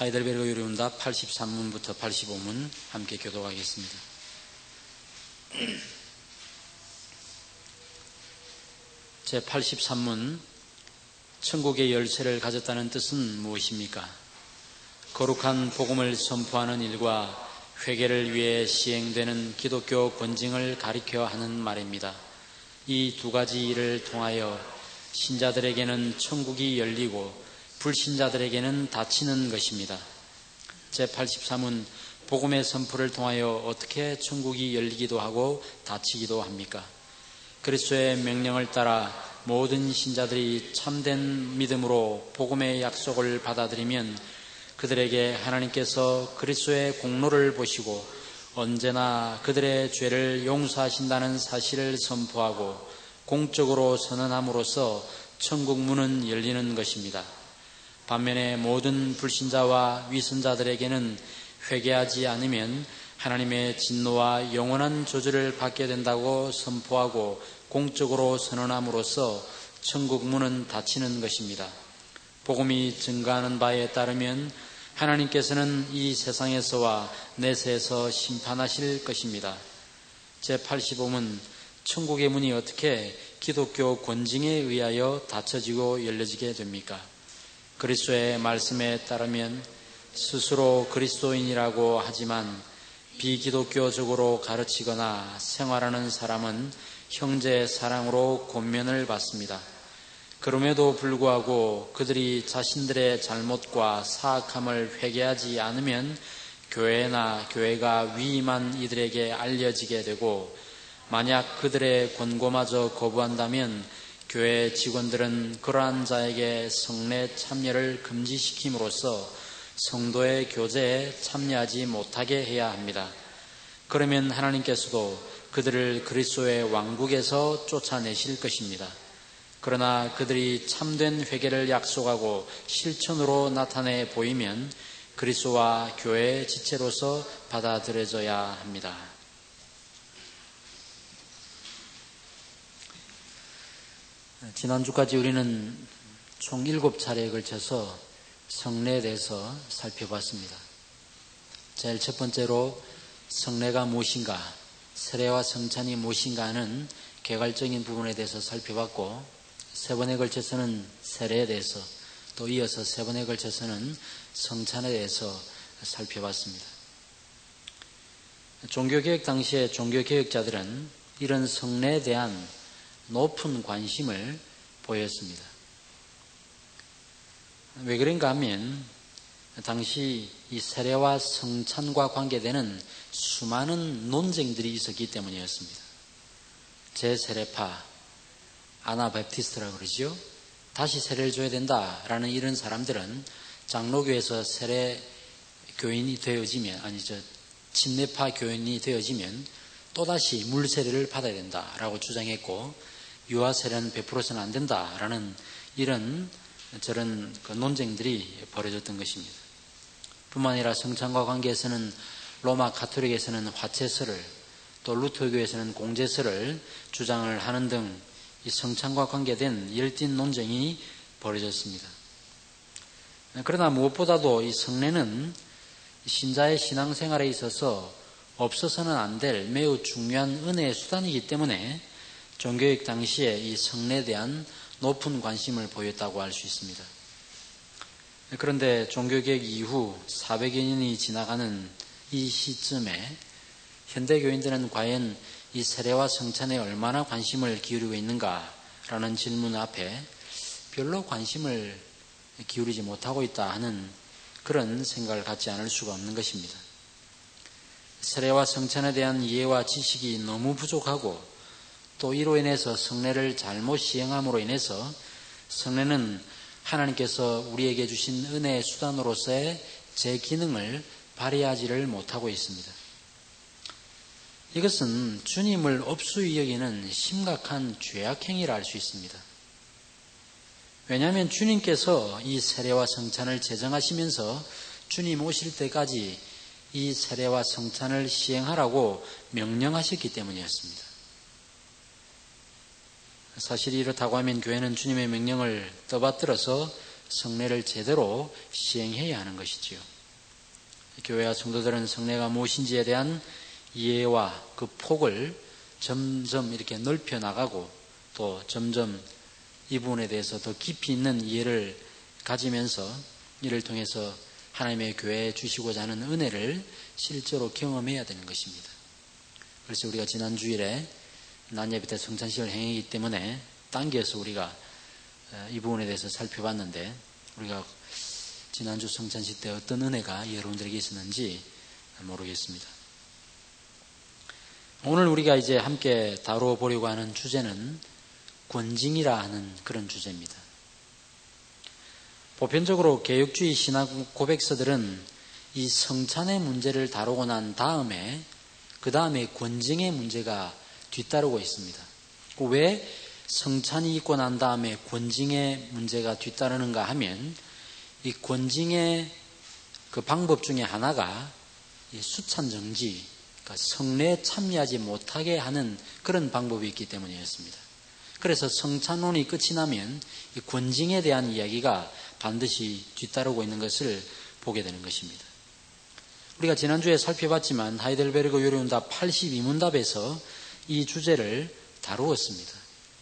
하이델베르그 요리문답 83문부터 85문 함께 교독하겠습니다. 제83문 천국의 열쇠를 가졌다는 뜻은 무엇입니까? 거룩한 복음을 선포하는 일과 회개를 위해 시행되는 기독교 권징을 가리켜 하는 말입니다. 이 두 가지 일을 통하여 신자들에게는 천국이 열리고 불신자들에게는 닫히는 것입니다. 제83은 복음의 선포를 통하여 어떻게 천국이 열리기도 하고 닫히기도 합니까? 그리스도의 명령을 따라 모든 신자들이 참된 믿음으로 복음의 약속을 받아들이면 그들에게 하나님께서 그리스도의 공로를 보시고 언제나 그들의 죄를 용서하신다는 사실을 선포하고 공적으로 선언함으로써 천국 문은 열리는 것입니다. 반면에 모든 불신자와 위선자들에게는 회개하지 않으면 하나님의 진노와 영원한 저주를 받게 된다고 선포하고 공적으로 선언함으로써 천국 문은 닫히는 것입니다. 복음이 증가하는 바에 따르면 하나님께서는 이 세상에서와 내세에서 심판하실 것입니다. 제85문 천국의 문이 어떻게 기독교 권징에 의하여 닫혀지고 열려지게 됩니까? 그리스도의 말씀에 따르면 스스로 그리스도인이라고 하지만 비기독교적으로 가르치거나 생활하는 사람은 형제 사랑으로 권면을 받습니다. 그럼에도 불구하고 그들이 자신들의 잘못과 사악함을 회개하지 않으면 교회나 교회가 위임한 이들에게 알려지게 되고 만약 그들의 권고마저 거부한다면 교회 직원들은 그러한 자에게 성례 참여를 금지시킴으로써 성도의 교제에 참여하지 못하게 해야 합니다. 그러면 하나님께서도 그들을 그리스도의 왕국에서 쫓아내실 것입니다. 그러나 그들이 참된 회개를 약속하고 실천으로 나타내 보이면 그리스도와 교회의 지체로서 받아들여져야 합니다. 지난주까지 우리는 총 7차례에 걸쳐서 성례에 대해서 살펴봤습니다. 제일 첫 번째로 성례가 무엇인가, 세례와 성찬이 무엇인가 하는 개괄적인 부분에 대해서 살펴봤고, 세 번에 걸쳐서는 세례에 대해서, 또 이어서 세 번에 걸쳐서는 성찬에 대해서 살펴봤습니다. 종교개혁 당시에 종교개혁자들은 이런 성례에 대한 높은 관심을 보였습니다. 왜 그런가 하면 당시 이 세례와 성찬과 관계되는 수많은 논쟁들이 있었기 때문이었습니다. 제세례파, 아나바프티스트라고 그러죠. 다시 세례를 줘야 된다라는 이런 사람들은 장로교에서 세례 교인이 되어지면, 침례파 교인이 되어지면 또다시 물세례를 받아야 된다라고 주장했고, 유아세례는 베풀어서는 안 된다라는 이런 저런 논쟁들이 벌어졌던 것입니다. 뿐만 아니라 성찬과 관계에서는 로마 가톨릭에서는 화채설을, 또 루터교에서는 공제설을 주장을 하는 등 이 성찬과 관계된 열띤 논쟁이 벌어졌습니다. 그러나 무엇보다도 이 성례는 신자의 신앙생활에 있어서 없어서는 안 될 매우 중요한 은혜의 수단이기 때문에 종교개혁 당시에 이 성례에 대한 높은 관심을 보였다고 할 수 있습니다. 그런데 종교개혁 이후 400여 년이 지나가는 이 시점에 현대교인들은 과연 이 세례와 성찬에 얼마나 관심을 기울이고 있는가라는 질문 앞에 별로 관심을 기울이지 못하고 있다 하는 그런 생각을 갖지 않을 수가 없는 것입니다. 세례와 성찬에 대한 이해와 지식이 너무 부족하고, 또 이로 인해서 성례를 잘못 시행함으로 인해서 성례는 하나님께서 우리에게 주신 은혜의 수단으로서의 제 기능을 발휘하지를 못하고 있습니다. 이것은 주님을 업수히 여기는 심각한 죄악행위라 할 수 있습니다. 왜냐하면 주님께서 이 세례와 성찬을 제정하시면서 주님 오실 때까지 이 세례와 성찬을 시행하라고 명령하셨기 때문이었습니다. 사실 이렇다고 하면 교회는 주님의 명령을 떠받들어서 성례를 제대로 시행해야 하는 것이지요. 교회와 성도들은 성례가 무엇인지에 대한 이해와 그 폭을 점점 이렇게 넓혀 나가고 또 점점 이 부분에 대해서 더 깊이 있는 이해를 가지면서 이를 통해서 하나님의 교회에 주시고자 하는 은혜를 실제로 경험해야 되는 것입니다. 그래서 우리가 지난 주일에 낮예배 때 성찬식을 행했기 때문에 당겨서 우리가 이 부분에 대해서 살펴봤는데, 우리가 지난주 성찬식 때 어떤 은혜가 여러분들에게 있었는지 모르겠습니다. 오늘 우리가 이제 함께 다루어 보려고 하는 주제는 권징이라 하는 그런 주제입니다. 보편적으로 개혁주의 신학 고백서들은 이 성찬의 문제를 다루고 난 다음에 그 다음에 권징의 문제가 뒤따르고 있습니다. 왜 성찬이 있고 난 다음에 권징의 문제가 뒤따르는가 하면, 이 권징의 그 방법 중에 하나가 이 수찬정지, 그러니까 성례에 참여하지 못하게 하는 그런 방법이 있기 때문이었습니다. 그래서 성찬론이 끝이 나면 이 권징에 대한 이야기가 반드시 뒤따르고 있는 것을 보게 되는 것입니다. 우리가 지난주에 살펴봤지만 하이델베르그 요리문답 82문답에서 이 주제를 다루었습니다.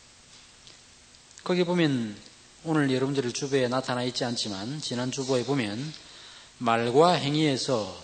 거기 보면 오늘 여러분들의 주보에 나타나 있지 않지만 지난 주보에 보면 말과 행위에서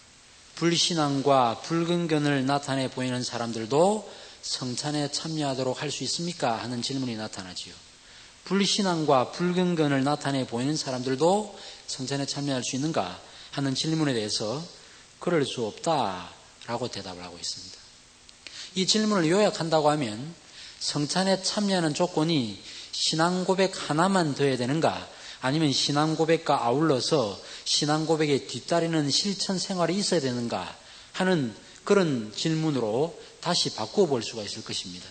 불신앙과 불근견을 나타내 보이는 사람들도 성찬에 참여하도록 할 수 있습니까? 하는 질문이 나타나지요. 불신앙과 불근견을 나타내 보이는 사람들도 성찬에 참여할 수 있는가? 하는 질문에 대해서 그럴 수 없다라고 대답을 하고 있습니다. 이 질문을 요약한다고 하면 성찬에 참여하는 조건이 신앙 고백 하나만 더해야 되는가? 아니면 신앙 고백과 아울러서 신앙 고백에 뒤따르는 실천 생활이 있어야 되는가? 하는 그런 질문으로 다시 바꾸어 볼 수가 있을 것입니다.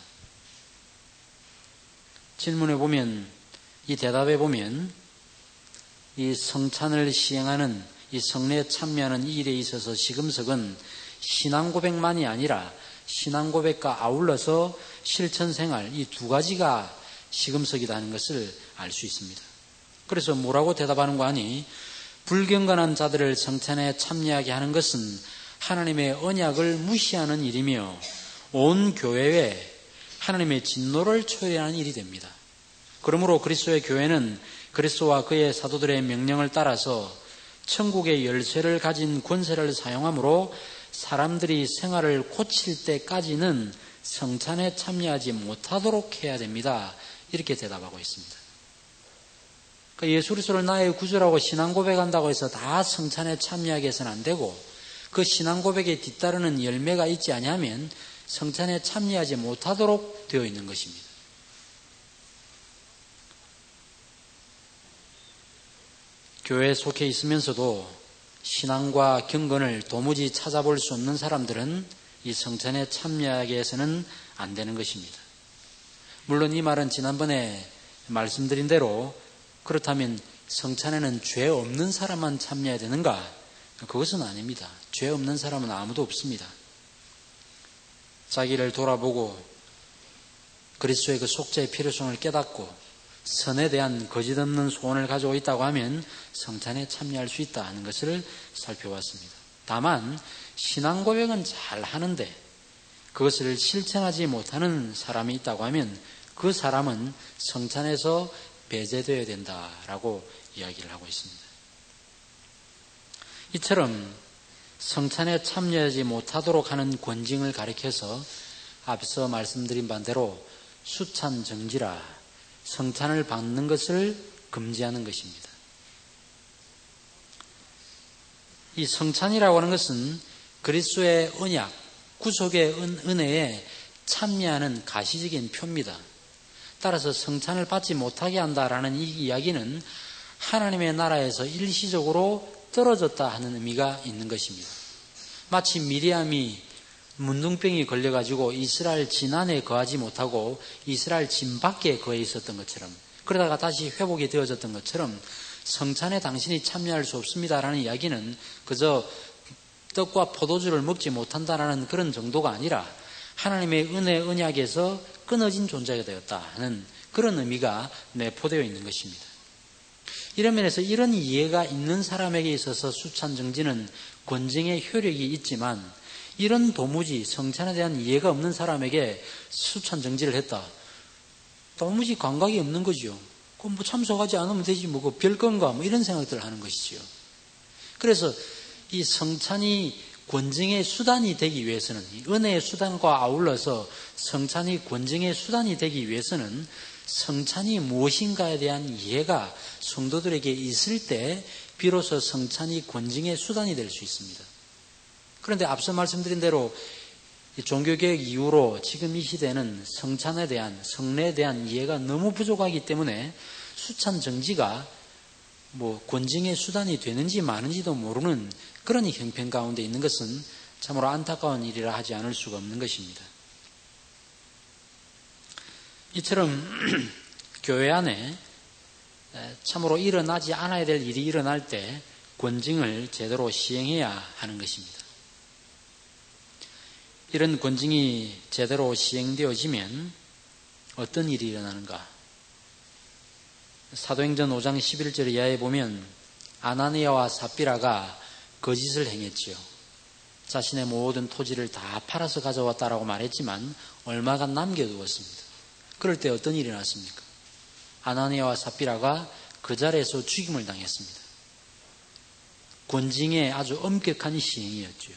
질문에 보면, 이 대답에 보면 이 성찬을 시행하는, 이 성례에 참여하는 이 일에 있어서 시금석은 신앙 고백만이 아니라 신앙 고백과 아울러서 실천 생활, 이 두 가지가 시금석이라는 것을 알 수 있습니다. 그래서 뭐라고 대답하는 거 아니? 불경건한 자들을 성찬에 참여하게 하는 것은 하나님의 언약을 무시하는 일이며 온 교회에 하나님의 진노를 초래하는 일이 됩니다. 그러므로 그리스도의 교회는 그리스도와 그의 사도들의 명령을 따라서 천국의 열쇠를 가진 권세를 사용함으로 사람들이 생활을 고칠 때까지는 성찬에 참여하지 못하도록 해야 됩니다. 이렇게 대답하고 있습니다. 그러니까 예수 그리스도를 나의 구주라고 신앙 고백한다고 해서 다 성찬에 참여하게 해서는 안 되고, 그 신앙 고백에 뒤따르는 열매가 있지 아니하면 성찬에 참여하지 못하도록 되어 있는 것입니다. 교회에 속해 있으면서도 신앙과 경건을 도무지 찾아볼 수 없는 사람들은 이 성찬에 참여하게 해서는 안 되는 것입니다. 물론 이 말은 지난번에 말씀드린 대로 그렇다면 성찬에는 죄 없는 사람만 참여해야 되는가? 그것은 아닙니다. 죄 없는 사람은 아무도 없습니다. 자기를 돌아보고 그리스도의 그 속죄의 필요성을 깨닫고 선에 대한 거짓 없는 소원을 가지고 있다고 하면 성찬에 참여할 수 있다 하는 것을 살펴봤습니다. 다만 신앙 고백은 잘 하는데 그것을 실천하지 못하는 사람이 있다고 하면 그 사람은 성찬에서 배제되어야 된다라고 이야기를 하고 있습니다. 이처럼 성찬에 참여하지 못하도록 하는 권징을 가리켜서 앞서 말씀드린 반대로 수찬 정지라, 성찬을 받는 것을 금지하는 것입니다. 이 성찬이라고 하는 것은 그리스도의 언약, 구속의 은혜에 참여하는 가시적인 표입니다. 따라서 성찬을 받지 못하게 한다라는 이 이야기는 하나님의 나라에서 일시적으로 떨어졌다 하는 의미가 있는 것입니다. 마치 미리암이 문둥병이 걸려가지고 이스라엘 진 안에 거하지 못하고 이스라엘 진 밖에 거해 있었던 것처럼, 그러다가 다시 회복이 되어졌던 것처럼 성찬에 당신이 참여할 수 없습니다라는 이야기는 그저 떡과 포도주를 먹지 못한다라는 그런 정도가 아니라 하나님의 은혜 언약에서 끊어진 존재가 되었다 하는 그런 의미가 내포되어 있는 것입니다. 이런 면에서 이런 이해가 있는 사람에게 있어서 수찬정지는 권징의 효력이 있지만 이런 도무지 성찬에 대한 이해가 없는 사람에게 수찬정지를 했다. 도무지 감각이 없는 거죠. 그럼 뭐 참석하지 않으면 되지 뭐 그 별건가 뭐 이런 생각들을 하는 것이지요. 그래서 이 성찬이 권징의 수단이 되기 위해서는 은혜의 수단과 아울러서 성찬이 권징의 수단이 되기 위해서는 성찬이 무엇인가에 대한 이해가 성도들에게 있을 때 비로소 성찬이 권징의 수단이 될 수 있습니다. 그런데 앞서 말씀드린 대로 종교개혁 이후로 지금 이 시대는 성찬에 대한 성례에 대한 이해가 너무 부족하기 때문에 수찬 정지가 뭐 권징의 수단이 되는지 마는지도 모르는 그런 형편 가운데 있는 것은 참으로 안타까운 일이라 하지 않을 수가 없는 것입니다. 이처럼 교회 안에 참으로 일어나지 않아야 될 일이 일어날 때 권징을 제대로 시행해야 하는 것입니다. 이런 권징이 제대로 시행되어지면 어떤 일이 일어나는가? 사도행전 5장 11절 이하에 보면 아나니아와 삽비라가 거짓을 행했지요. 자신의 모든 토지를 다 팔아서 가져왔다라고 말했지만 얼마가 남겨두었습니다. 그럴 때 어떤 일이 났습니까? 아나니아와 삽비라가 그 자리에서 죽임을 당했습니다. 권징의 아주 엄격한 시행이었죠.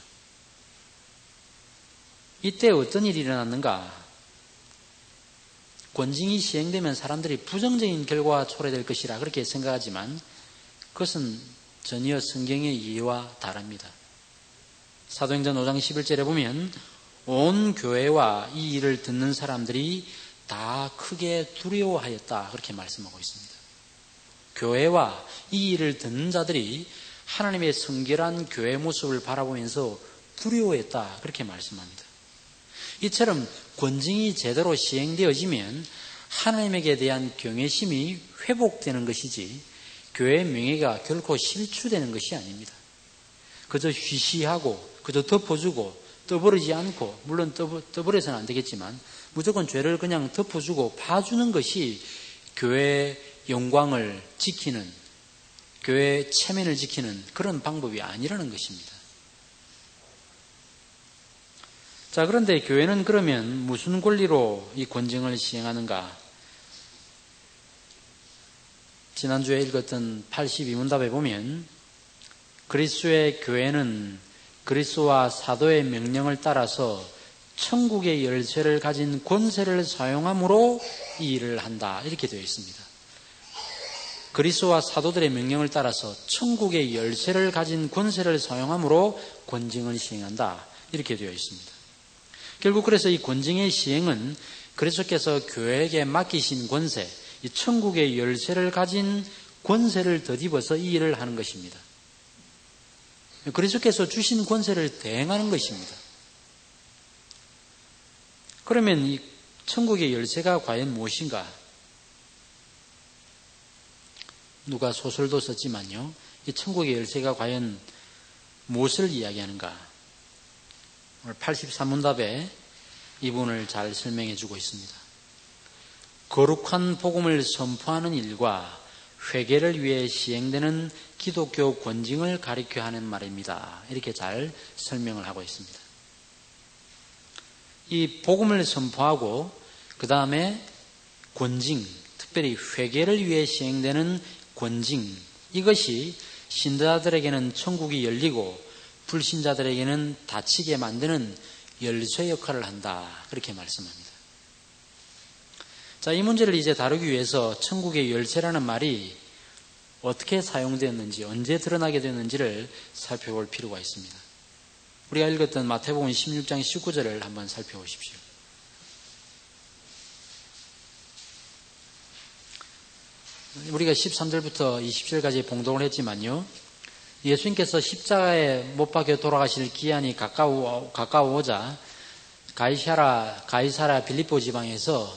이때 어떤 일이 일어났는가? 권징이 시행되면 사람들이 부정적인 결과가 초래될 것이라 그렇게 생각하지만 그것은 전혀 성경의 이해와 다릅니다. 사도행전 5장 11절에 보면 온 교회와 이 일을 듣는 사람들이 다 크게 두려워하였다 그렇게 말씀하고 있습니다. 교회와 이 일을 듣는 자들이 하나님의 성결한 교회 모습을 바라보면서 두려워했다 그렇게 말씀합니다. 이처럼 권징이 제대로 시행되어지면 하나님에게 대한 경외심이 회복되는 것이지 교회의 명예가 결코 실추되는 것이 아닙니다. 그저 쉬쉬하고 그저 덮어주고 떠버리지 않고 물론 떠버려서는 안 되겠지만 무조건 죄를 그냥 덮어주고 봐주는 것이 교회의 영광을 지키는 교회의 체면을 지키는 그런 방법이 아니라는 것입니다. 자, 그런데 교회는 그러면 무슨 권리로 이 권징을 시행하는가? 지난주에 읽었던 82문답에 보면 그리스도의 교회는 그리스도와 사도의 명령을 따라서 천국의 열쇠를 가진 권세를 사용함으로 이 일을 한다 이렇게 되어 있습니다. 그리스도와 사도들의 명령을 따라서 천국의 열쇠를 가진 권세를 사용함으로 권징을 시행한다 이렇게 되어 있습니다. 결국 그래서 이 권징의 시행은 그리스도께서 교회에게 맡기신 권세, 이 천국의 열쇠를 가진 권세를 덧입어서 이 일을 하는 것입니다. 그리스도께서 주신 권세를 대행하는 것입니다. 그러면 이 천국의 열쇠가 과연 무엇인가? 누가 소설도 썼지만요. 이 천국의 열쇠가 과연 무엇을 이야기하는가? 오늘 83문답에 이 부분을 잘 설명해 주고 있습니다. 거룩한 복음을 선포하는 일과 회개를 위해 시행되는 기독교 권징을 가리켜 하는 말입니다. 이렇게 잘 설명을 하고 있습니다. 이 복음을 선포하고 그 다음에 권징, 특별히 회개를 위해 시행되는 권징, 이것이 신자들에게는 천국이 열리고 불신자들에게는 닫히게 만드는 열쇠 역할을 한다. 그렇게 말씀합니다. 자, 이 문제를 이제 다루기 위해서 천국의 열쇠라는 말이 어떻게 사용되었는지, 언제 드러나게 되었는지를 살펴볼 필요가 있습니다. 우리가 읽었던 마태복음 16장 19절을 한번 살펴보십시오. 우리가 13절부터 20절까지 봉독을 했지만요. 예수님께서 십자가에 못 박혀 돌아가실 기한이 가까워오자 가이사라 빌립보 지방에서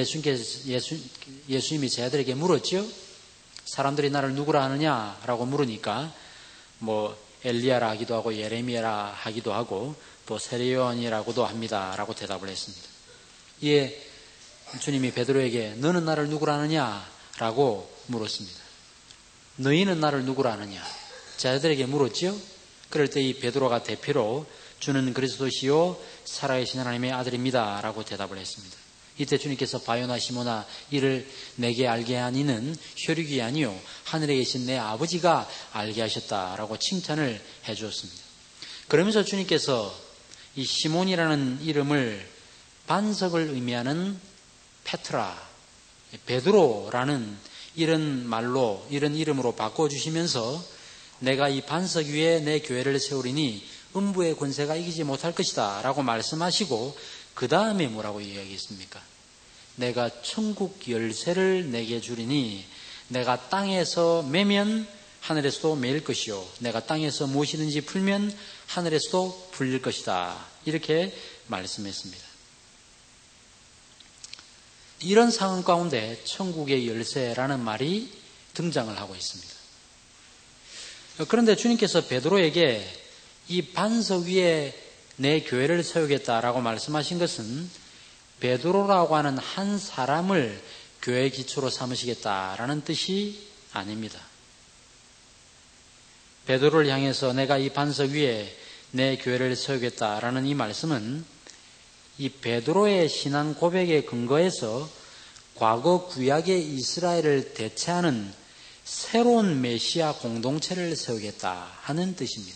예수님이 제자들에게 물었죠. 사람들이 나를 누구라 하느냐라고 물으니까 뭐 엘리야라 하기도 하고 예레미야라 하기도 하고 또 세례요한이라고도 합니다라고 대답을 했습니다. 이에 주님이 베드로에게 너는 나를 누구라 하느냐라고 물었습니다. 너희는 나를 누구라 하느냐? 제자들에게 물었지요. 그럴 때 이 베드로가 대표로 주는 그리스도시요 살아계신 하나님의 아들입니다 라고 대답을 했습니다. 이때 주님께서 바요나 시모나 이를 내게 알게 한 이는 혈육이 아니요 하늘에 계신 내 아버지가 알게 하셨다라고 칭찬을 해 주었습니다. 그러면서 주님께서 이 시몬이라는 이름을 반석을 의미하는 페트라, 베드로라는 이런 말로, 이런 이름으로 바꿔주시면서 내가 이 반석 위에 내 교회를 세우리니 음부의 권세가 이기지 못할 것이다 라고 말씀하시고 그 다음에 뭐라고 이야기했습니까? 내가 천국 열쇠를 내게 주리니 내가 땅에서 매면 하늘에서도 매일 것이요 내가 땅에서 무엇이든지 풀면 하늘에서도 풀릴 것이다 이렇게 말씀했습니다. 이런 상황 가운데 천국의 열쇠라는 말이 등장을 하고 있습니다. 그런데 주님께서 베드로에게 이 반석 위에 내 교회를 세우겠다라고 말씀하신 것은 베드로라고 하는 한 사람을 교회의 기초로 삼으시겠다라는 뜻이 아닙니다. 베드로를 향해서 내가 이 반석 위에 내 교회를 세우겠다라는 이 말씀은 이 베드로의 신앙 고백에 근거해서 과거 구약의 이스라엘을 대체하는 새로운 메시아 공동체를 세우겠다 하는 뜻입니다.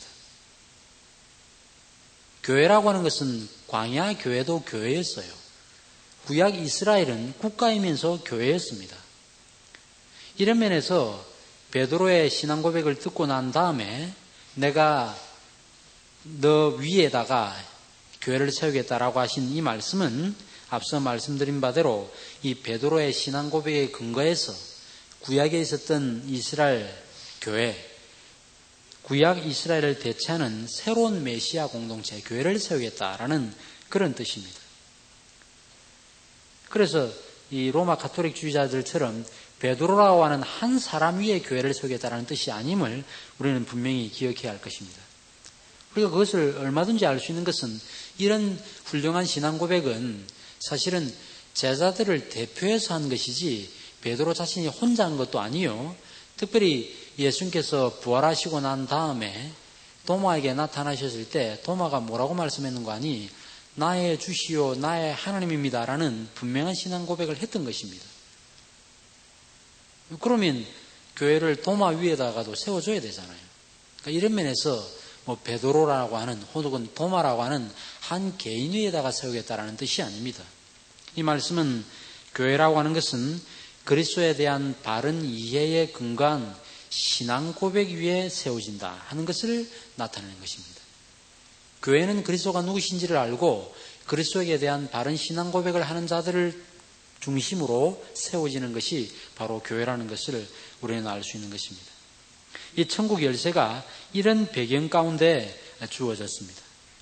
교회라고 하는 것은 광야 교회도 교회였어요. 구약 이스라엘은 국가이면서 교회였습니다. 이런 면에서 베드로의 신앙 고백을 듣고 난 다음에 내가 너 위에다가 교회를 세우겠다라고 하신 이 말씀은 앞서 말씀드린 바대로 이 베드로의 신앙 고백에 근거해서 구약에 있었던 이스라엘 교회, 구약 이스라엘을 대체하는 새로운 메시아 공동체, 교회를 세우겠다라는 그런 뜻입니다. 그래서 이 로마 가톨릭주의자들처럼 베드로라고 하는 한 사람 위에 교회를 세우겠다라는 뜻이 아님을 우리는 분명히 기억해야 할 것입니다. 우리가 그것을 얼마든지 알 수 있는 것은 이런 훌륭한 신앙 고백은 사실은 제자들을 대표해서 한 것이지 베드로 자신이 혼자 한 것도 아니요. 특별히 예수님께서 부활하시고 난 다음에 도마에게 나타나셨을 때 도마가 뭐라고 말씀했는가 하니 나의 주시오 나의 하나님입니다 라는 분명한 신앙 고백을 했던 것입니다. 그러면 교회를 도마 위에다가도 세워줘야 되잖아요. 그러니까 이런 면에서 뭐 베드로라고 하는 혹은 도마라고 하는 한 개인 위에다가 세우겠다라는 뜻이 아닙니다. 이 말씀은 교회라고 하는 것은 그리스도에 대한 바른 이해에 근거한 신앙 고백 위에 세워진다 하는 것을 나타내는 것입니다. 교회는 그리스도가 누구신지를 알고 그리스도에 대한 바른 신앙 고백을 하는 자들을 중심으로 세워지는 것이 바로 교회라는 것을 우리는 알 수 있는 것입니다. 이 천국 열쇠가 이런 배경 가운데 주어졌습니다.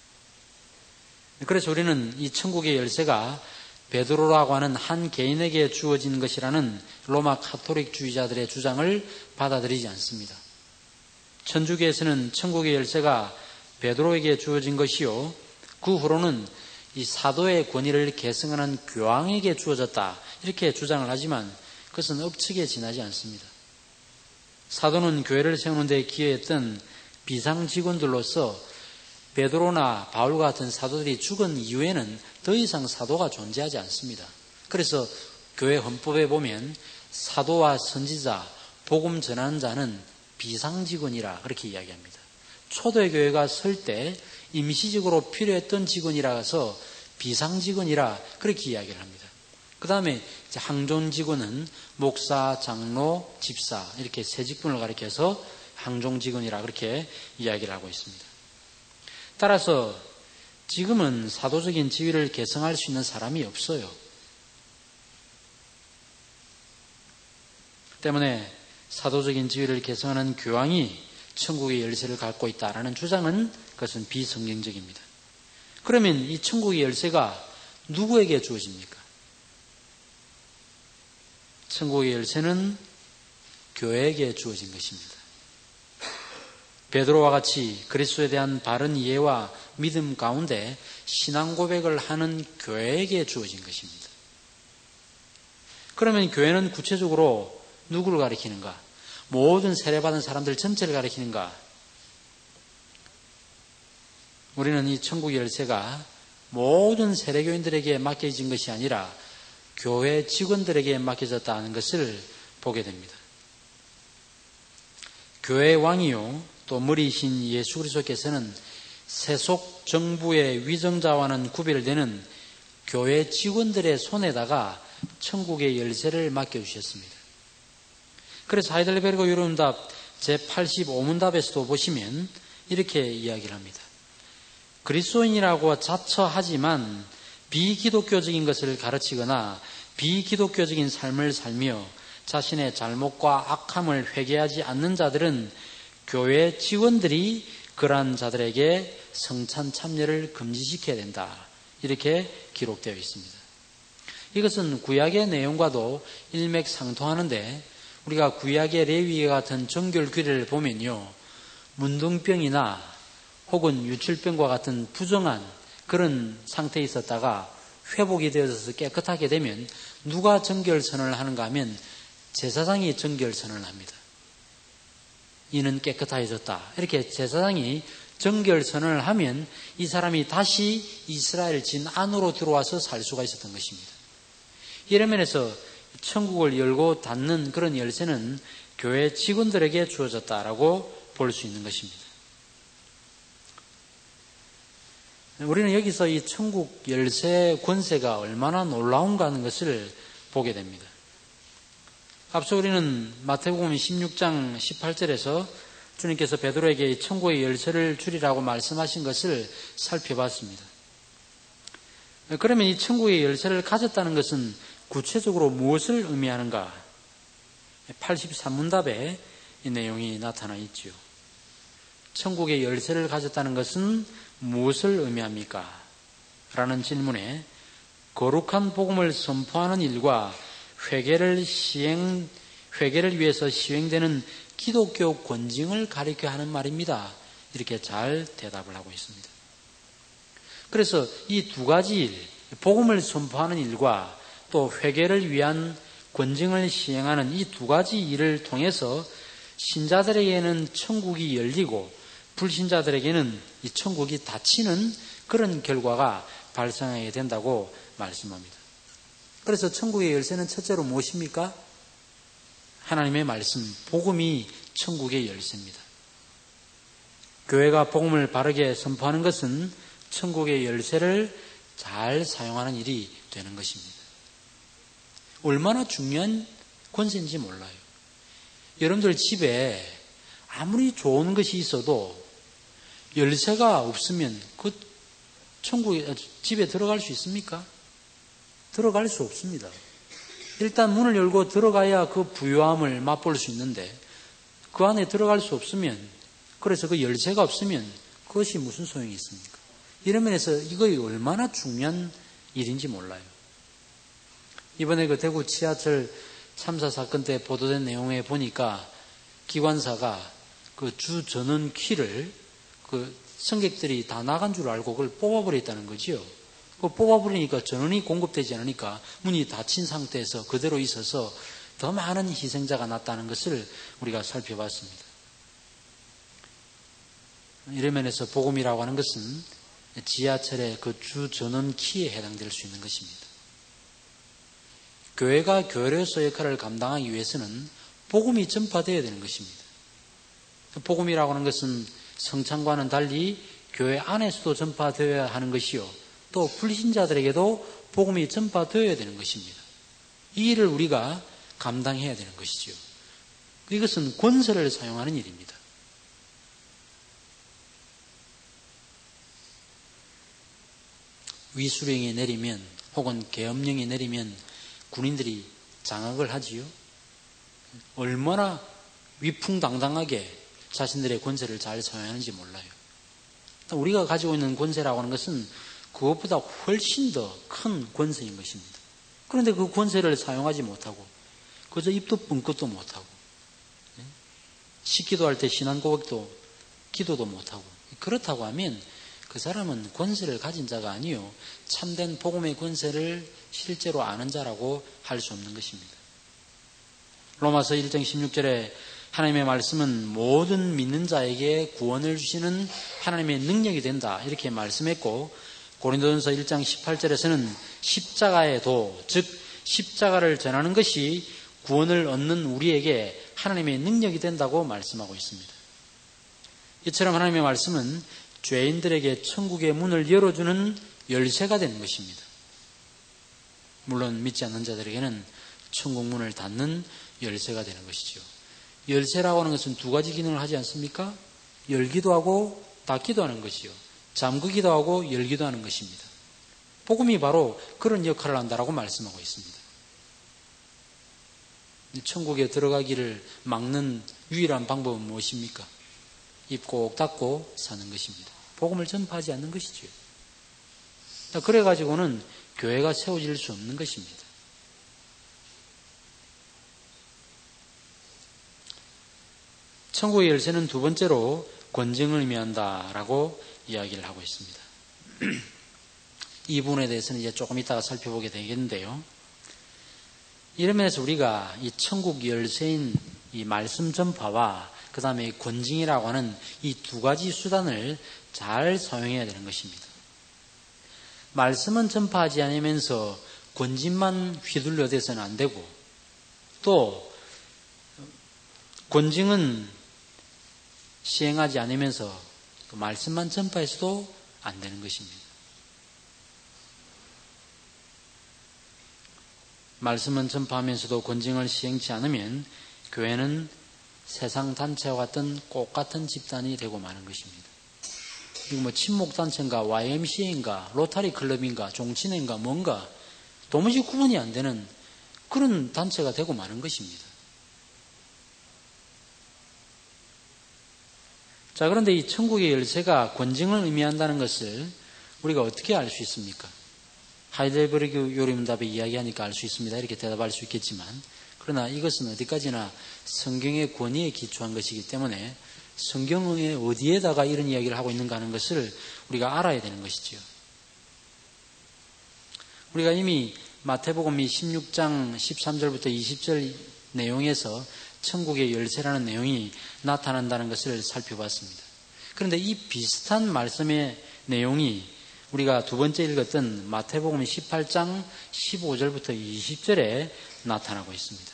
그래서 우리는 이 천국의 열쇠가 베드로라고 하는 한 개인에게 주어진 것이라는 로마 가톨릭주의자들의 주장을 받아들이지 않습니다. 천주교에서는 천국의 열쇠가 베드로에게 주어진 것이요, 그 후로는 이 사도의 권위를 계승하는 교황에게 주어졌다 이렇게 주장을 하지만 그것은 억측에 지나지 않습니다. 사도는 교회를 세우는 데 기여했던 비상직원들로서 베드로나 바울 같은 사도들이 죽은 이후에는 더 이상 사도가 존재하지 않습니다. 그래서 교회 헌법에 보면 사도와 선지자, 복음 전하는 자는 비상직원이라 그렇게 이야기합니다. 초대 교회가 설 때 임시직으로 필요했던 직원이라서 비상직원이라 그렇게 이야기를 합니다. 그 다음에 항존직원은 목사, 장로, 집사 이렇게 세 직분을 가리켜서 항존직원이라 그렇게 이야기를 하고 있습니다. 따라서 지금은 사도적인 지위를 계승할 수 있는 사람이 없어요. 때문에 사도적인 지위를 계승하는 교황이 천국의 열쇠를 갖고 있다라는 주장은 그것은 비성경적입니다. 그러면 이 천국의 열쇠가 누구에게 주어집니까? 천국의 열쇠는 교회에게 주어진 것입니다. 베드로와 같이 그리스도에 대한 바른 이해와 믿음 가운데 신앙 고백을 하는 교회에게 주어진 것입니다. 그러면 교회는 구체적으로 누구를 가리키는가? 모든 세례받은 사람들 전체를 가리키는가? 우리는 이 천국 열쇠가 모든 세례교인들에게 맡겨진 것이 아니라 교회 직원들에게 맡겨졌다는 것을 보게 됩니다. 교회의 왕이요 또 머리이신 예수 그리스도께서는 세속 정부의 위정자와는 구별되는 교회 직원들의 손에다가 천국의 열쇠를 맡겨주셨습니다. 그래서 하이델베르그 유로문답 제85문답에서도 보시면 이렇게 이야기를 합니다. 그리스도인이라고 자처하지만 비기독교적인 것을 가르치거나 비기독교적인 삶을 살며 자신의 잘못과 악함을 회개하지 않는 자들은 교회 직원들이 그러한 자들에게 성찬 참여를 금지시켜야 된다. 이렇게 기록되어 있습니다. 이것은 구약의 내용과도 일맥상통하는데 우리가 구약의 레위와 같은 정결 규례를 보면요. 문둥병이나 혹은 유출병과 같은 부정한 그런 상태에 있었다가 회복이 되어서 깨끗하게 되면 누가 정결선언을 하는가 하면 제사장이 정결선언을 합니다. 이는 깨끗해졌다. 이렇게 제사장이 정결선언을 하면 이 사람이 다시 이스라엘 진 안으로 들어와서 살 수가 있었던 것입니다. 이런 면에서 천국을 열고 닫는 그런 열쇠는 교회 직원들에게 주어졌다라고 볼 수 있는 것입니다. 우리는 여기서 이 천국 열쇠 권세가 얼마나 놀라운가 하는 것을 보게 됩니다. 앞서 우리는 마태복음 16장 18절에서 주님께서 베드로에게 천국의 열쇠를 주리라고 말씀하신 것을 살펴봤습니다. 그러면 이 천국의 열쇠를 가졌다는 것은 구체적으로 무엇을 의미하는가? 83문답에 이 내용이 나타나 있지요. 천국의 열쇠를 가졌다는 것은 무엇을 의미합니까? 라는 질문에 거룩한 복음을 선포하는 일과 회개를 위해서 시행되는 기독교 권징을 가리켜 하는 말입니다. 이렇게 잘 대답을 하고 있습니다. 그래서 이 두 가지 일, 복음을 선포하는 일과 또 회개를 위한 권징을 시행하는 이 두 가지 일을 통해서 신자들에게는 천국이 열리고 불신자들에게는 이 천국이 닫히는 그런 결과가 발생하게 된다고 말씀합니다. 그래서 천국의 열쇠는 첫째로 무엇입니까? 하나님의 말씀, 복음이 천국의 열쇠입니다. 교회가 복음을 바르게 선포하는 것은 천국의 열쇠를 잘 사용하는 일이 되는 것입니다. 얼마나 중요한 권세인지 몰라요. 여러분들 집에 아무리 좋은 것이 있어도 열쇠가 없으면 그 집에 들어갈 수 있습니까? 들어갈 수 없습니다. 일단 문을 열고 들어가야 그 부유함을 맛볼 수 있는데 그 안에 들어갈 수 없으면, 그래서 그 열쇠가 없으면 그것이 무슨 소용이 있습니까? 이런 면에서 이거 얼마나 중요한 일인지 몰라요. 이번에 그 대구 지하철 참사 사건 때 보도된 내용에 보니까 기관사가 그 주 전원 키를 그 승객들이 다 나간 줄 알고 그걸 뽑아버렸다는 거지요. 그 뽑아버리니까 전원이 공급되지 않으니까 문이 닫힌 상태에서 그대로 있어서 더 많은 희생자가 났다는 것을 우리가 살펴봤습니다. 이런 면에서 복음이라고 하는 것은 지하철의 그 주 전원 키에 해당될 수 있는 것입니다. 교회가 교회로서 역할을 감당하기 위해서는 복음이 전파되어야 되는 것입니다. 복음이라고 하는 것은 성찬과는 달리 교회 안에서도 전파되어야 하는 것이요, 또 불신자들에게도 복음이 전파되어야 되는 것입니다. 이 일을 우리가 감당해야 되는 것이죠. 이것은 권세를 사용하는 일입니다. 위수령이 내리면 혹은 계엄령이 내리면 군인들이 장악을 하지요. 얼마나 위풍당당하게 자신들의 권세를 잘 사용하는지 몰라요. 우리가 가지고 있는 권세라고 하는 것은 그것보다 훨씬 더 큰 권세인 것입니다. 그런데 그 권세를 사용하지 못하고 그저 입도 뻥끗도 못하고 식기도할 때 신앙 고백도 기도도 못하고 그렇다고 하면 그 사람은 권세를 가진 자가 아니요 참된 복음의 권세를 실제로 아는 자라고 할 수 없는 것입니다. 로마서 1장 16절에 하나님의 말씀은 모든 믿는 자에게 구원을 주시는 하나님의 능력이 된다. 이렇게 말씀했고, 고린도전서 1장 18절에서는 십자가의 도, 즉 십자가를 전하는 것이 구원을 얻는 우리에게 하나님의 능력이 된다고 말씀하고 있습니다. 이처럼 하나님의 말씀은 죄인들에게 천국의 문을 열어주는 열쇠가 되는 것입니다. 물론 믿지 않는 자들에게는 천국 문을 닫는 열쇠가 되는 것이죠. 열쇠라고 하는 것은 두 가지 기능을 하지 않습니까? 열기도 하고 닫기도 하는 것이요. 잠그기도 하고 열기도 하는 것입니다. 복음이 바로 그런 역할을 한다라고 말씀하고 있습니다. 천국에 들어가기를 막는 유일한 방법은 무엇입니까? 입 꼭 닫고 사는 것입니다. 복음을 전파하지 않는 것이죠. 그래가지고는 교회가 세워질 수 없는 것입니다. 천국의 열쇠는 두 번째로 권징을 의미한다라고 이야기를 하고 있습니다. 이 부분에 대해서는 이제 조금 이따가 살펴보게 되겠는데요. 이런 면에서 우리가 이 천국 열쇠인 이 말씀 전파와 그 다음에 권징이라고 하는 이 두 가지 수단을 잘 사용해야 되는 것입니다. 말씀은 전파하지 않으면서 권징만 휘둘려대서는 안 되고, 또 권징은 시행하지 않으면서 그 말씀만 전파해서도 안 되는 것입니다. 말씀은 전파하면서도 권징을 시행치 않으면 교회는 세상 단체와 같은 꽃 같은 집단이 되고 마는 것입니다. 이거 뭐 친목단체인가 YMCA인가 로타리 클럽인가 종친회인가 뭔가 도무지 구분이 안 되는 그런 단체가 되고 마는 것입니다. 자, 그런데 이 천국의 열쇠가 권징을 의미한다는 것을 우리가 어떻게 알 수 있습니까? 하이델베르그 요리문답에 이야기하니까 알 수 있습니다. 이렇게 대답할 수 있겠지만, 그러나 이것은 어디까지나 성경의 권위에 기초한 것이기 때문에 성경의 어디에다가 이런 이야기를 하고 있는가 하는 것을 우리가 알아야 되는 것이죠. 우리가 이미 마태복음 16장 13절부터 20절 내용에서 천국의 열쇠라는 내용이 나타난다는 것을 살펴봤습니다. 그런데 이 비슷한 말씀의 내용이 우리가 두 번째 읽었던 마태복음 18장 15절부터 20절에 나타나고 있습니다.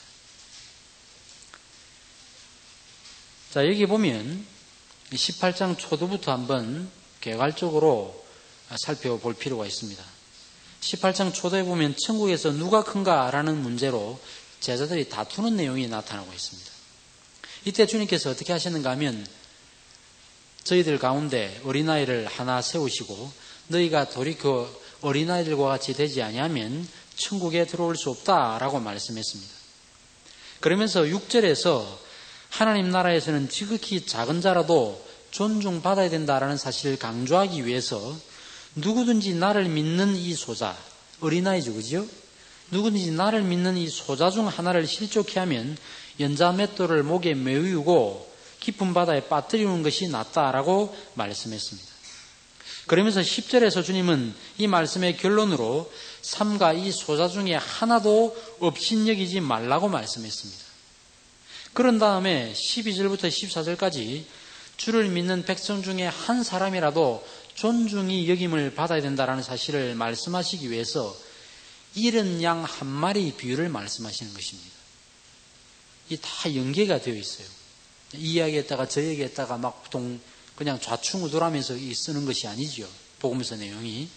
자, 여기 보면 18장 초도부터 한번 개괄적으로 살펴볼 필요가 있습니다. 18장 초도에 보면 천국에서 누가 큰가라는 문제로 제자들이 다투는 내용이 나타나고 있습니다. 이때 주님께서 어떻게 하셨는가 하면 저희들 가운데 어린아이를 하나 세우시고 너희가 돌이켜 어린아이들과 같이 되지 아니하면 천국에 들어올 수 없다라고 말씀했습니다. 그러면서 6절에서 하나님 나라에서는 지극히 작은 자라도 존중받아야 된다라는 사실을 강조하기 위해서 누구든지 나를 믿는 이 소자, 어린아이죠, 그죠? 누구든지 나를 믿는 이 소자 중 하나를 실족해 하면 연자 맷돌을 목에 메우고 깊은 바다에 빠뜨리는 것이 낫다라고 말씀했습니다. 그러면서 10절에서 주님은 이 말씀의 결론으로 삼가 이 소자 중에 하나도 업신여기지 말라고 말씀했습니다. 그런 다음에 12절부터 14절까지 주를 믿는 백성 중에 한 사람이라도 존중이 여김을 받아야 된다는 사실을 말씀하시기 위해서 이른 양 한 마리 비유를 말씀하시는 것입니다. 이 다 연계가 되어 있어요. 이 이야기했다가 저 얘기했다가 막 그냥 좌충우돌하면서 쓰는 것이 아니죠. 복음서 내용이.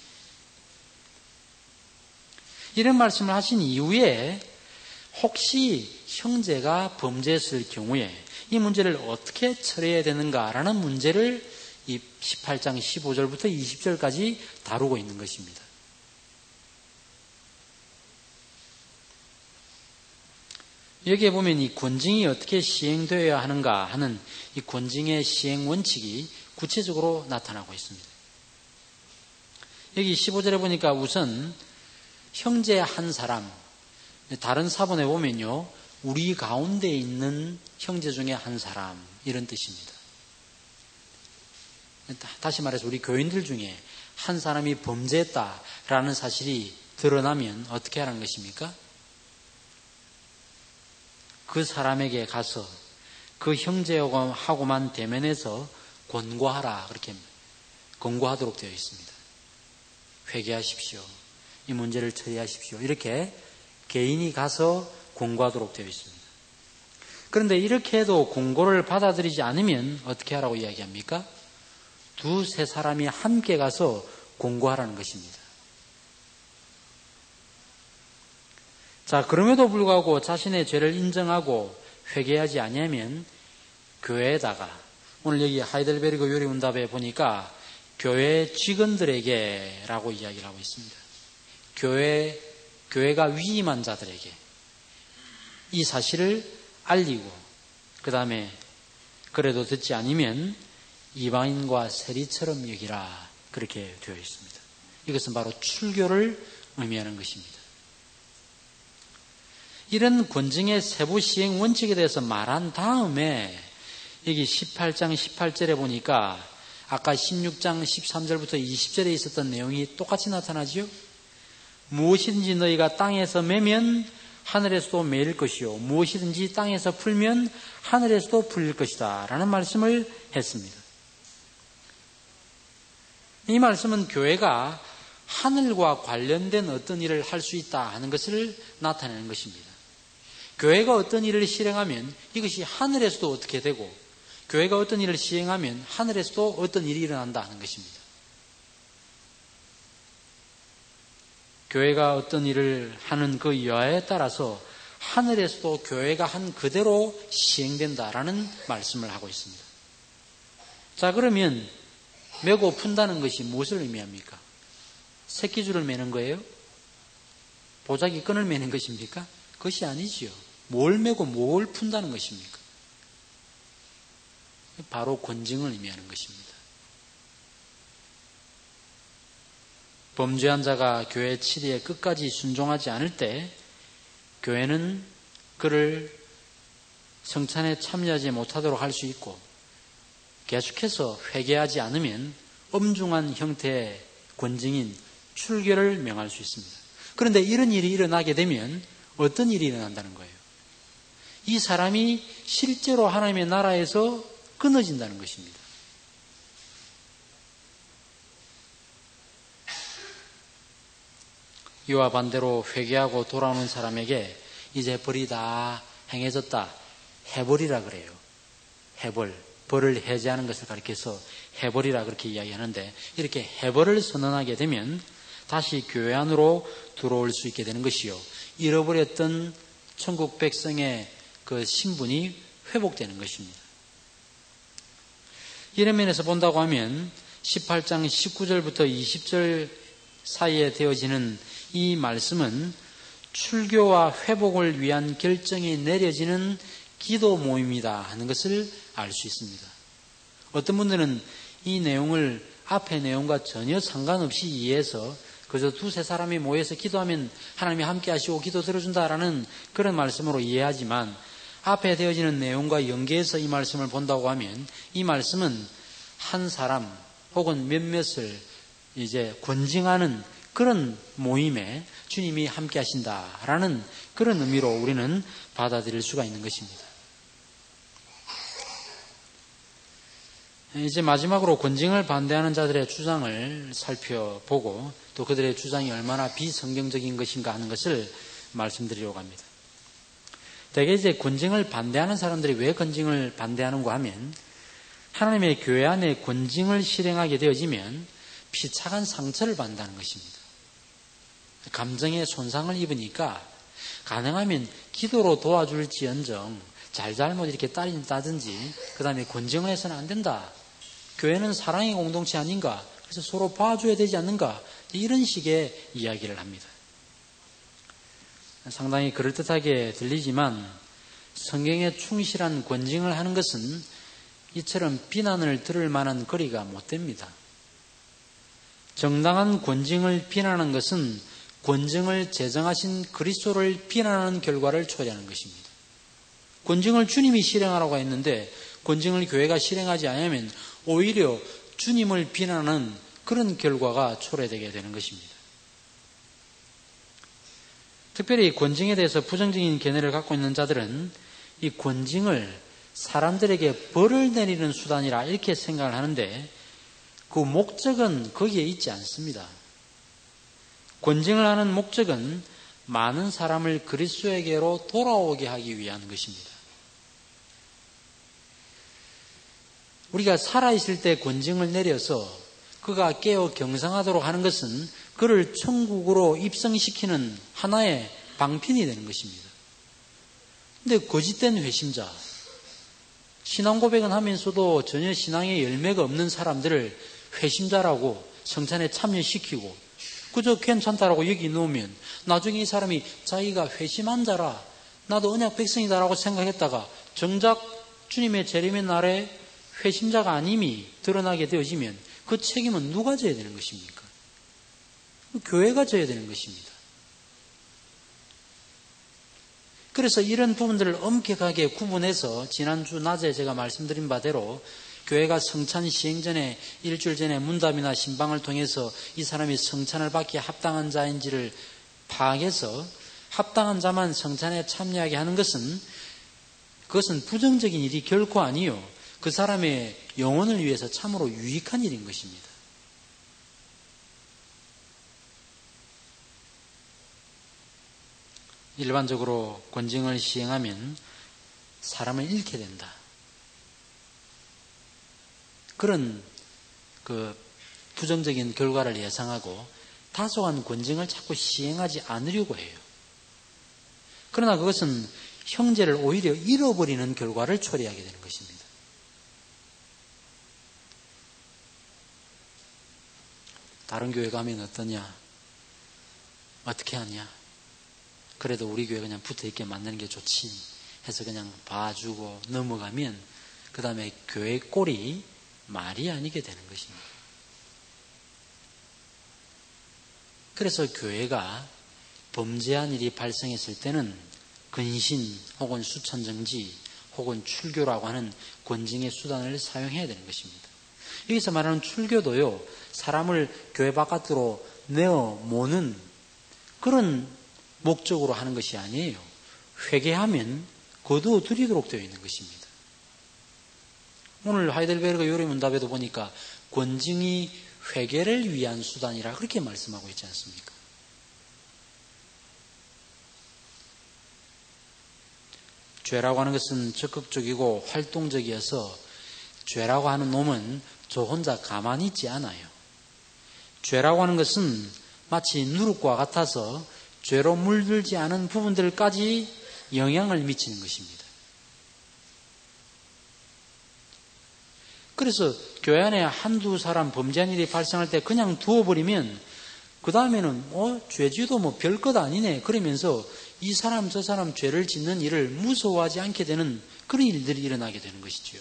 이런 말씀을 하신 이후에 혹시 형제가 범죄했을 경우에 이 문제를 어떻게 처리해야 되는가라는 문제를 이 18장 15절부터 20절까지 다루고 있는 것입니다. 여기에 보면 이 권징이 어떻게 시행되어야 하는가 하는 이 권징의 시행 원칙이 구체적으로 나타나고 있습니다. 여기 15절에 보니까 우선 형제 한 사람, 다른 사본에 보면요, 우리 가운데 있는 형제 중에 한 사람, 이런 뜻입니다. 다시 말해서 우리 교인들 중에 한 사람이 범죄했다라는 사실이 드러나면 어떻게 하라는 것입니까? 그 사람에게 가서 그 형제하고만 대면해서 권고하라, 그렇게 권고하도록 되어 있습니다. 회개하십시오. 이 문제를 처리하십시오. 이렇게 개인이 가서 권고하도록 되어 있습니다. 그런데 이렇게 해도 권고를 받아들이지 않으면 어떻게 하라고 이야기합니까? 두세 사람이 함께 가서 권고하라는 것입니다. 자, 그럼에도 불구하고 자신의 죄를 인정하고 회개하지 아니하면 교회에다가, 오늘 여기 하이델베르그 요리문답에 보니까 교회 직원들에게 라고 이야기를 하고 있습니다. 교회가 위임한 자들에게 이 사실을 알리고, 그 다음에 그래도 듣지 않으면 이방인과 세리처럼 여기라, 그렇게 되어 있습니다. 이것은 바로 출교를 의미하는 것입니다. 이런 권징의 세부 시행 원칙에 대해서 말한 다음에 여기 18장 18절에 보니까 아까 16장 13절부터 20절에 있었던 내용이 똑같이 나타나지요. 무엇이든지 너희가 땅에서 매면 하늘에서도 매일 것이요, 무엇이든지 땅에서 풀면 하늘에서도 풀릴 것이다 라는 말씀을 했습니다. 이 말씀은 교회가 하늘과 관련된 어떤 일을 할 수 있다 하는 것을 나타내는 것입니다. 교회가 어떤 일을 실행하면 이것이 하늘에서도 어떻게 되고, 교회가 어떤 일을 시행하면 하늘에서도 어떤 일이 일어난다 하는 것입니다. 교회가 어떤 일을 하는 그 여하에 따라서 하늘에서도 교회가 한 그대로 시행된다라는 말씀을 하고 있습니다. 자, 그러면 매고 푼다는 것이 무엇을 의미합니까? 새끼줄을 매는 거예요? 보자기 끈을 매는 것입니까? 그것이 아니지요. 뭘 매고 뭘 푼다는 것입니까? 바로 권징을 의미하는 것입니다. 범죄한 자가 교회 치리에 끝까지 순종하지 않을 때 교회는 그를 성찬에 참여하지 못하도록 할 수 있고, 계속해서 회개하지 않으면 엄중한 형태의 권징인 출교를 명할 수 있습니다. 그런데 이런 일이 일어나게 되면 어떤 일이 일어난다는 거예요? 이 사람이 실제로 하나님의 나라에서 끊어진다는 것입니다. 이와 반대로 회개하고 돌아오는 사람에게 이제 벌이 다 행해졌다, 해벌이라 그래요. 해벌, 벌을 해제하는 것을 가리켜서 해벌이라 그렇게 이야기하는데, 이렇게 해벌을 선언하게 되면 다시 교회 안으로 들어올 수 있게 되는 것이요, 잃어버렸던 천국 백성의 그 신분이 회복되는 것입니다. 이런 면에서 본다고 하면 18장 19절부터 20절 사이에 되어지는 이 말씀은 출교와 회복을 위한 결정이 내려지는 기도 모임이다 하는 것을 알 수 있습니다. 어떤 분들은 이 내용을 앞의 내용과 전혀 상관없이 이해해서 그저 두세 사람이 모여서 기도하면 하나님이 함께 하시고 기도 들어준다라는 그런 말씀으로 이해하지만, 앞에 되어지는 내용과 연계해서 이 말씀을 본다고 하면 이 말씀은 한 사람 혹은 몇몇을 이제 권징하는 그런 모임에 주님이 함께 하신다라는 그런 의미로 우리는 받아들일 수가 있는 것입니다. 이제 마지막으로 권징을 반대하는 자들의 주장을 살펴보고 또 그들의 주장이 얼마나 비성경적인 것인가 하는 것을 말씀드리려고 합니다. 대개 이제 권징을 반대하는 사람들이 왜 권징을 반대하는가 하면, 하나님의 교회 안에 권징을 실행하게 되어지면 피차간 상처를 받는다는 것입니다. 감정의 손상을 입으니까 가능하면 기도로 도와줄지언정 잘잘못 이렇게 따진다든지, 그 다음에 권징을 해서는 안 된다, 교회는 사랑의 공동체 아닌가, 그래서 서로 봐줘야 되지 않는가, 이런 식의 이야기를 합니다. 상당히 그럴듯하게 들리지만 성경에 충실한 권징을 하는 것은 이처럼 비난을 들을 만한 거리가 못 됩니다. 정당한 권징을 비난하는 것은 권징을 제정하신 그리스도를 비난하는 결과를 초래하는 것입니다. 권징을 주님이 실행하라고 했는데 권징을 교회가 실행하지 않으면 오히려 주님을 비난하는 그런 결과가 초래되게 되는 것입니다. 특별히 권징에 대해서 부정적인 견해를 갖고 있는 자들은 이 권징을 사람들에게 벌을 내리는 수단이라 이렇게 생각을 하는데 그 목적은 거기에 있지 않습니다. 권징을 하는 목적은 많은 사람을 그리스도에게로 돌아오게 하기 위한 것입니다. 우리가 살아있을 때 권징을 내려서 그가 깨어 경상하도록 하는 것은 그를 천국으로 입성시키는 하나의 방편이 되는 것입니다. 그런데 거짓된 회심자, 신앙 고백은 하면서도 전혀 신앙의 열매가 없는 사람들을 회심자라고 성찬에 참여시키고 그저 괜찮다라고 여기 놓으면 나중에 이 사람이 자기가 회심한 자라 나도 언약 백성이다라고 생각했다가 정작 주님의 재림의 날에 회심자가 아님이 드러나게 되어지면 그 책임은 누가 져야 되는 것입니까? 교회가 져야 되는 것입니다. 그래서 이런 부분들을 엄격하게 구분해서 지난주 낮에 제가 말씀드린 바대로 교회가 성찬 시행 전에 일주일 전에 문답이나 신방을 통해서 이 사람이 성찬을 받기에 합당한 자인지를 파악해서 합당한 자만 성찬에 참여하게 하는 그것은 부정적인 일이 결코 아니요. 그 사람의 영혼을 위해서 참으로 유익한 일인 것입니다. 일반적으로 권징을 시행하면 사람을 잃게 된다. 그런 부정적인 결과를 예상하고 다소한 권징을 자꾸 시행하지 않으려고 해요. 그러나 그것은 형제를 오히려 잃어버리는 결과를 초래하게 되는 것입니다. 다른 교회 가면 어떠냐? 어떻게 하냐? 그래도 우리 교회 그냥 붙어있게 만드는 게 좋지 해서 그냥 봐주고 넘어가면 그 다음에 교회 꼴이 말이 아니게 되는 것입니다. 그래서 교회가 범죄한 일이 발생했을 때는 근신 혹은 수천정지 혹은 출교라고 하는 권징의 수단을 사용해야 되는 것입니다. 여기서 말하는 출교도요, 사람을 교회 바깥으로 내어 모는 그런 목적으로 하는 것이 아니에요. 회개하면 거두어들이도록 되어 있는 것입니다. 오늘 하이델베르그 요리문답에도 보니까 권징이 회개를 위한 수단이라 그렇게 말씀하고 있지 않습니까? 죄라고 하는 것은 적극적이고 활동적이어서 죄라고 하는 놈은 저 혼자 가만히 있지 않아요. 죄라고 하는 것은 마치 누룩과 같아서 죄로 물들지 않은 부분들까지 영향을 미치는 것입니다. 그래서 교회 안에 한두 사람 범죄한 일이 발생할 때 그냥 두어버리면 그 다음에는 죄지도 별것 아니네 그러면서 이 사람 저 사람 죄를 짓는 일을 무서워하지 않게 되는 그런 일들이 일어나게 되는 것이지요.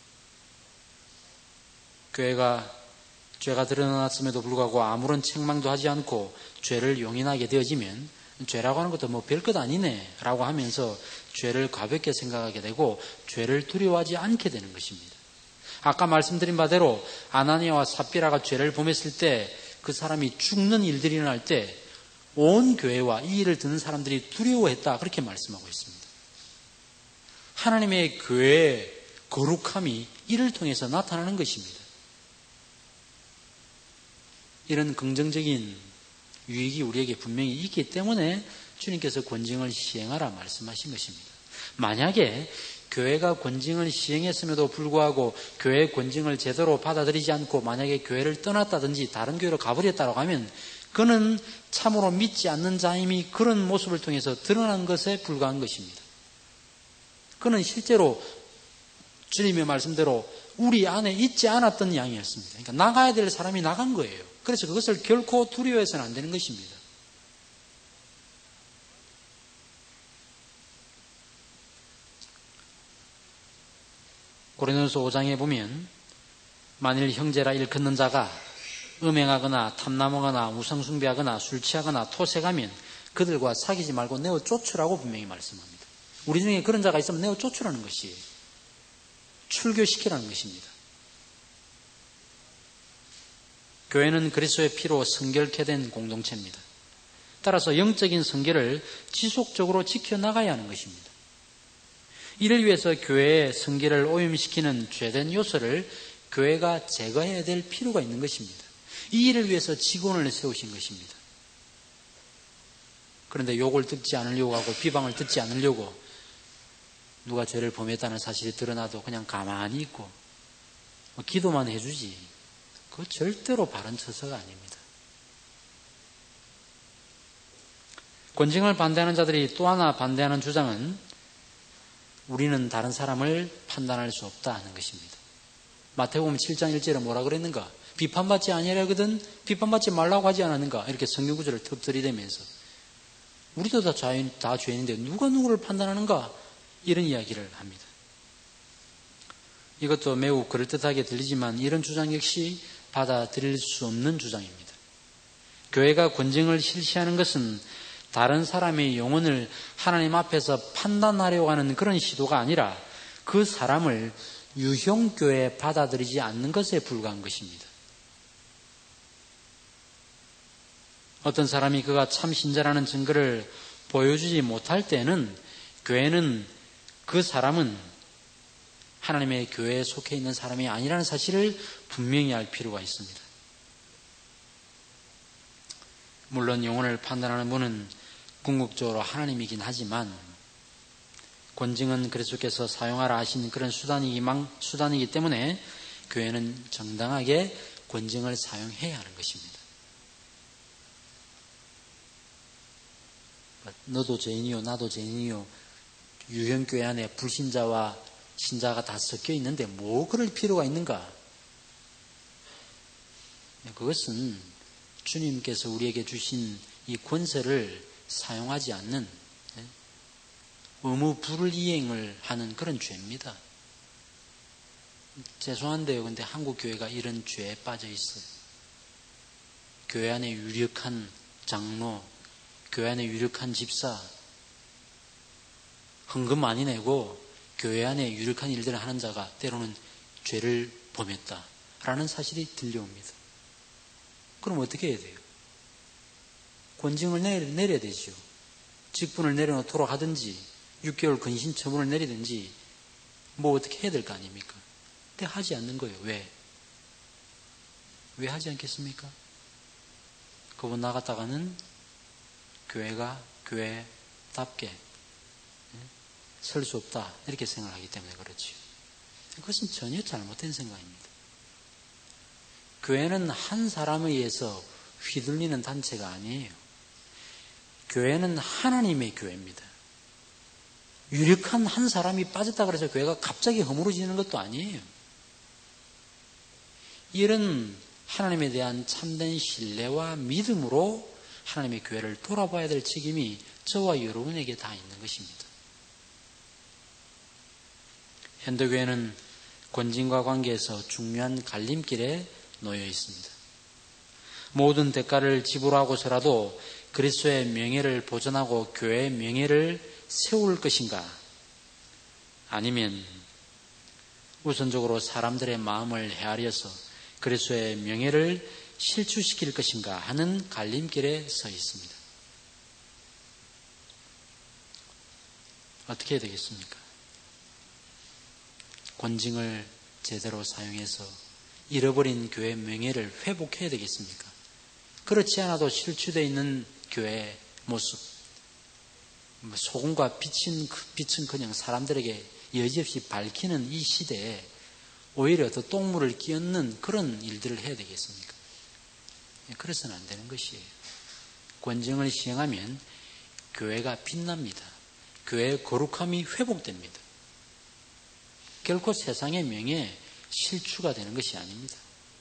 교회가 죄가 드러났음에도 불구하고 아무런 책망도 하지 않고 죄를 용인하게 되어지면 죄라고 하는 것도 별것 아니네 라고 하면서 죄를 가볍게 생각하게 되고 죄를 두려워하지 않게 되는 것입니다. 아까 말씀드린 바대로 아나니아와 삽비라가 죄를 범했을 때 그 사람이 죽는 일들이 일어날 때 온 교회와 이 일을 듣는 사람들이 두려워했다 그렇게 말씀하고 있습니다. 하나님의 교회의 거룩함이 이를 통해서 나타나는 것입니다. 이런 긍정적인 유익이 우리에게 분명히 있기 때문에 주님께서 권징을 시행하라 말씀하신 것입니다. 만약에 교회가 권징을 시행했음에도 불구하고 교회의 권징을 제대로 받아들이지 않고 만약에 교회를 떠났다든지 다른 교회로 가버렸다고 하면 그는 참으로 믿지 않는 자임이 그런 모습을 통해서 드러난 것에 불과한 것입니다. 그는 실제로 주님의 말씀대로 우리 안에 있지 않았던 양이었습니다. 그러니까 나가야 될 사람이 나간 거예요. 그래서 그것을 결코 두려워해서는 안 되는 것입니다. 고린도서 5장에 보면 만일 형제라 일컫는 자가 음행하거나 탐남하거나 우상숭배하거나 술 취하거나 토색하면 그들과 사귀지 말고 내어 쫓으라고 분명히 말씀합니다. 우리 중에 그런 자가 있으면 내어 쫓으라는 것이에요. 출교시키라는 것입니다. 교회는 그리스도의 피로 성결케 된 공동체입니다. 따라서 영적인 성결을 지속적으로 지켜나가야 하는 것입니다. 이를 위해서 교회의 성기를 오염시키는 죄된 요소를 교회가 제거해야 될 필요가 있는 것입니다. 이 일을 위해서 직원을 세우신 것입니다. 그런데 욕을 듣지 않으려고 하고 비방을 듣지 않으려고 누가 죄를 범했다는 사실이 드러나도 그냥 가만히 있고 기도만 해주지. 그거 절대로 바른 처사가 아닙니다. 권징을 반대하는 자들이 또 하나 반대하는 주장은 우리는 다른 사람을 판단할 수 없다 하는 것입니다. 마태복음 7장 1절에 뭐라 그랬는가? 비판받지 아니하거든 비판받지 말라고 하지 않았는가? 이렇게 성경 구절을 턱 들이대면서 우리도 다 죄인인데 누가 누구를 판단하는가? 이런 이야기를 합니다. 이것도 매우 그럴듯하게 들리지만 이런 주장 역시 받아들일 수 없는 주장입니다. 교회가 권징을 실시하는 것은 다른 사람의 영혼을 하나님 앞에서 판단하려고 하는 그런 시도가 아니라 그 사람을 유형교회에 받아들이지 않는 것에 불과한 것입니다. 어떤 사람이 그가 참 신자라는 증거를 보여주지 못할 때는 교회는 그 사람은 하나님의 교회에 속해 있는 사람이 아니라는 사실을 분명히 알 필요가 있습니다. 물론 영혼을 판단하는 분은 궁극적으로 하나님이긴 하지만 권징은 그리스도께서 사용하라 하신 그런 수단이기 때문에 교회는 정당하게 권징을 사용해야 하는 것입니다. 너도 죄인이요 나도 죄인이요 유형교회 안에 불신자와 신자가 다 섞여 있는데 뭐 그럴 필요가 있는가? 그것은 주님께서 우리에게 주신 이 권세를 사용하지 않는 의무 불이행을 하는 그런 죄입니다. 죄송한데요. 근데 한국 교회가 이런 죄에 빠져 있어요. 교회 안에 유력한 장로, 교회 안에 유력한 집사, 헌금 많이 내고 교회 안에 유력한 일들을 하는 자가 때로는 죄를 범했다라는 사실이 들려옵니다. 그럼 어떻게 해야 돼요? 권징을 내려야 되죠. 직분을 내려놓도록 하든지 6개월 근신 처분을 내리든지 뭐 어떻게 해야 될 거 아닙니까? 근데 하지 않는 거예요. 왜? 왜 하지 않겠습니까? 그분 나갔다가는 교회가 교회답게 설 수 없다 이렇게 생각하기 때문에 그렇죠. 그것은 전혀 잘못된 생각입니다. 교회는 한 사람에 의해서 휘둘리는 단체가 아니에요. 교회는 하나님의 교회입니다. 유력한 한 사람이 빠졌다 그래서 교회가 갑자기 허물어지는 것도 아니에요. 이런 하나님에 대한 참된 신뢰와 믿음으로 하나님의 교회를 돌아봐야 될 책임이 저와 여러분에게 다 있는 것입니다. 현대교회는 권징과 관계에서 중요한 갈림길에 놓여 있습니다. 모든 대가를 지불하고서라도 그리스도의 명예를 보존하고 교회의 명예를 세울 것인가? 아니면 우선적으로 사람들의 마음을 헤아려서 그리스도의 명예를 실추시킬 것인가 하는 갈림길에 서 있습니다. 어떻게 해야 되겠습니까? 권징을 제대로 사용해서 잃어버린 교회의 명예를 회복해야 되겠습니까? 그렇지 않아도 실추되어 있는 교회의 모습, 소금과 빛은 그냥 사람들에게 여지없이 밝히는 이 시대에 오히려 더 똥물을 끼얹는 그런 일들을 해야 되겠습니까? 그래서는 안 되는 것이에요. 권징을 시행하면 교회가 빛납니다. 교회의 거룩함이 회복됩니다. 결코 세상의 명예에 실추가 되는 것이 아닙니다.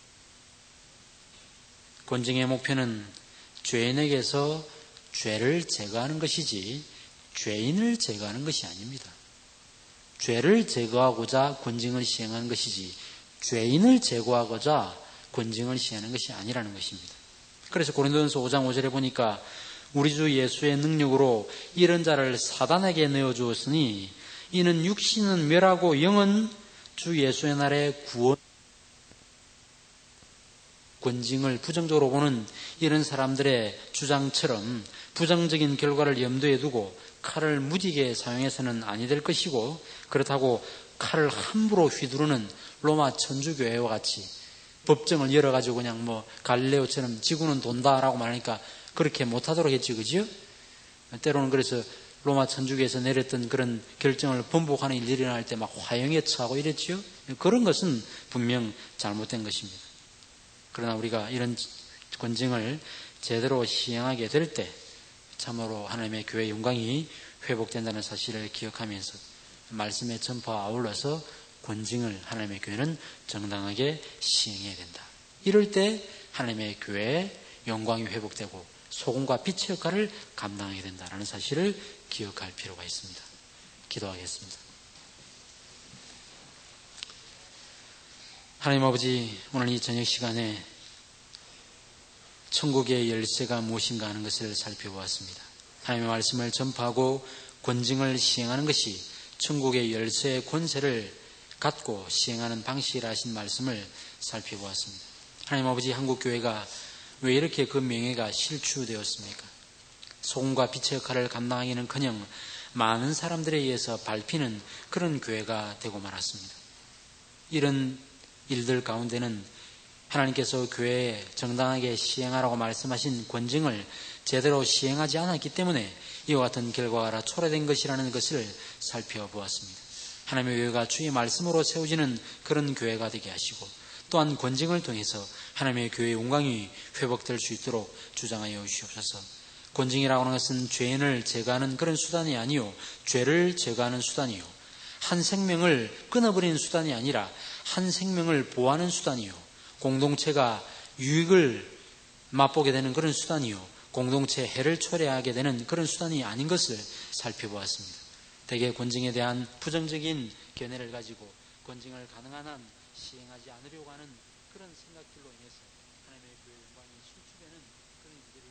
권징의 목표는 죄인에게서 죄를 제거하는 것이지 죄인을 제거하는 것이 아닙니다. 죄를 제거하고자 권징을 시행하는 것이지 죄인을 제거하고자 권징을 시행하는 것이 아니라는 것입니다. 그래서 고린도전서 5장 5절에 보니까 우리 주 예수의 능력으로 이런 자를 사단에게 내어주었으니 이는 육신은 멸하고 영은 주 예수의 날에 구원. 권징을 부정적으로 보는 이런 사람들의 주장처럼 부정적인 결과를 염두에 두고 칼을 무지게 사용해서는 아니 될 것이고, 그렇다고 칼을 함부로 휘두르는 로마 천주교회와 같이 법정을 열어가지고 그냥 갈릴레오처럼 지구는 돈다라고 말하니까 그렇게 못하도록 했지, 그죠? 때로는 그래서 로마 천주교에서 내렸던 그런 결정을 번복하는 일이 일어날 때 막 화형에 처하고 이랬지요. 그런 것은 분명 잘못된 것입니다. 그러나 우리가 이런 권징을 제대로 시행하게 될 때 참으로 하나님의 교회의 영광이 회복된다는 사실을 기억하면서 말씀의 전파와 아울러서 권징을 하나님의 교회는 정당하게 시행해야 된다. 이럴 때 하나님의 교회의 영광이 회복되고 소금과 빛의 역할을 감당하게 된다는 사실을 기억할 필요가 있습니다. 기도하겠습니다. 하나님 아버지, 오늘 이 저녁 시간에 천국의 열쇠가 무엇인가 하는 것을 살펴보았습니다. 하나님의 말씀을 전파하고 권징을 시행하는 것이 천국의 열쇠의 권세를 갖고 시행하는 방식이라 하신 말씀을 살펴보았습니다. 하나님 아버지, 한국교회가 왜 이렇게 그 명예가 실추되었습니까? 소금과 빛의 역할을 감당하기는커녕 많은 사람들에 의해서 밟히는 그런 교회가 되고 말았습니다. 이런 일들 가운데는 하나님께서 교회에 정당하게 시행하라고 말씀하신 권징을 제대로 시행하지 않았기 때문에 이와 같은 결과가 초래된 것이라는 것을 살펴보았습니다. 하나님의 교회가 주의 말씀으로 세워지는 그런 교회가 되게 하시고, 또한 권징을 통해서 하나님의 교회의 영광이 회복될 수 있도록 주장하여 주시옵소서. 권징이라고 하는 것은 죄인을 제거하는 그런 수단이 아니요, 죄를 제거하는 수단이요, 한 생명을 끊어버리는 수단이 아니라 한 생명을 보호하는 수단이요, 공동체가 유익을 맛보게 되는 그런 수단이요, 공동체의 해를 초래하게 되는 그런 수단이 아닌 것을 살펴보았습니다. 대개 권징에 대한 부정적인 견해를 가지고 권징을 가능한 한 시행하지 않으려고 하는 그런 생각들로 인해서 하나님의 교회의 영광이 실추되는 그런 일들이